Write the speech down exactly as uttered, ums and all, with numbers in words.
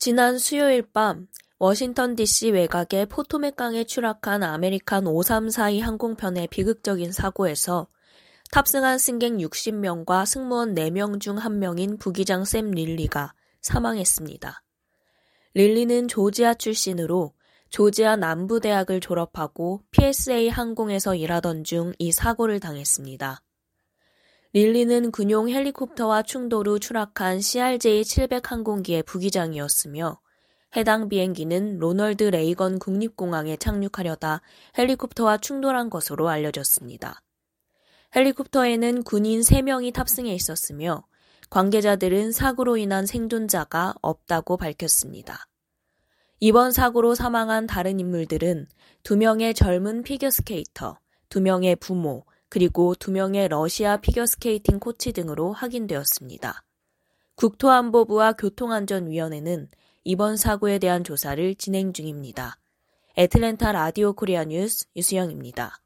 지난 수요일 밤 워싱턴 디씨 외곽의 포토맥 강에 추락한 아메리칸 오삼사이 항공편의 비극적인 사고에서 탑승한 승객 육십 명과 승무원 네 명 중 한 명인 부기장 샘 릴리가 사망했습니다. 릴리는 조지아 출신으로 조지아 남부대학을 졸업하고 피에스에이 항공에서 일하던 중 이 사고를 당했습니다. 릴리는 군용 헬리콥터와 충돌 후 추락한 씨알제이 칠백 항공기의 부기장이었으며 해당 비행기는 로널드 레이건 국립공항에 착륙하려다 헬리콥터와 충돌한 것으로 알려졌습니다. 헬리콥터에는 군인 세 명이 탑승해 있었으며 관계자들은 사고로 인한 생존자가 없다고 밝혔습니다. 이번 사고로 사망한 다른 인물들은 두 명의 젊은 피겨스케이터, 두 명의 부모, 그리고 두 명의 러시아 피겨스케이팅 코치 등으로 확인되었습니다. 국토안보부와 교통안전위원회는 이번 사고에 대한 조사를 진행 중입니다. 애틀랜타 라디오 코리아 뉴스 유수영입니다.